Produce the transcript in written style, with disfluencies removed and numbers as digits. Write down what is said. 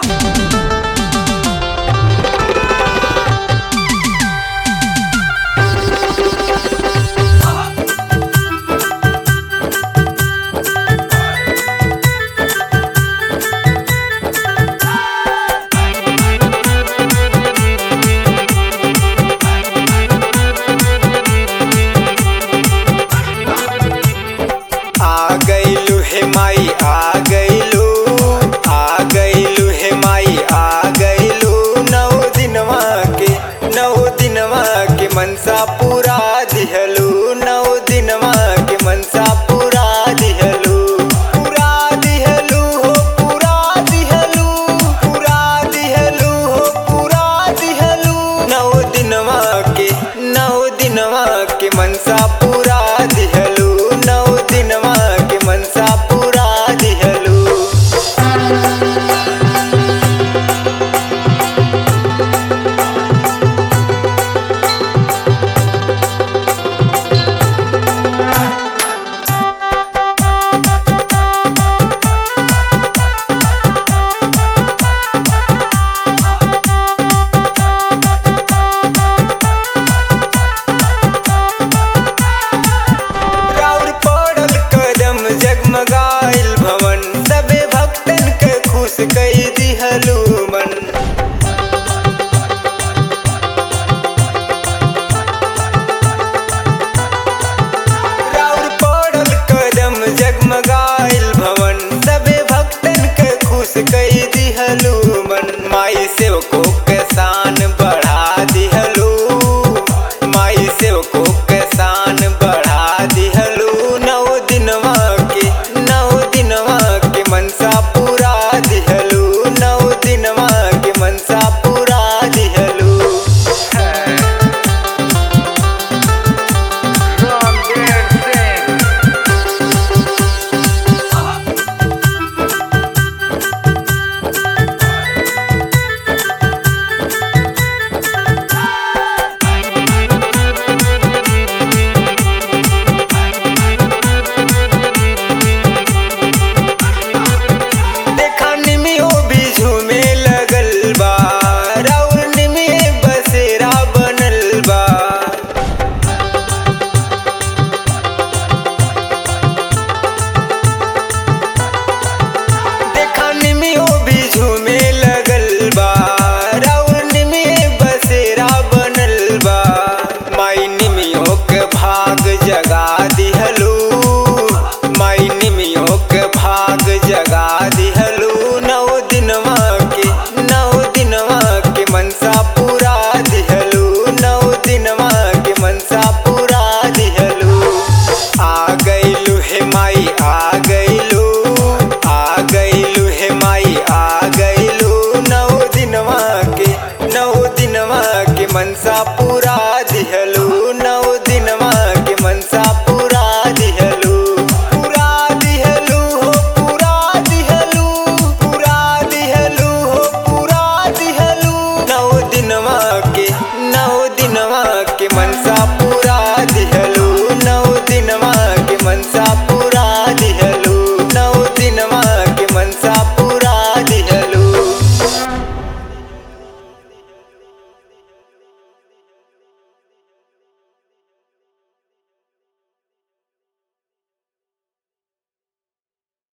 मनसा पूरा दिहलू 9 दिनवा के मनसा पूरा दिहलू पूरा दिहलू हो पूरा दिहलू पूरा दिहलू हो पूरा दिहलू 9 दिनवा के मनसा पूरा दिहलू 9 दिनवा के मनसा पूरा दिहलू। जगमगाइल भवन सबे भक्तन के खुश कई दिहलू मन।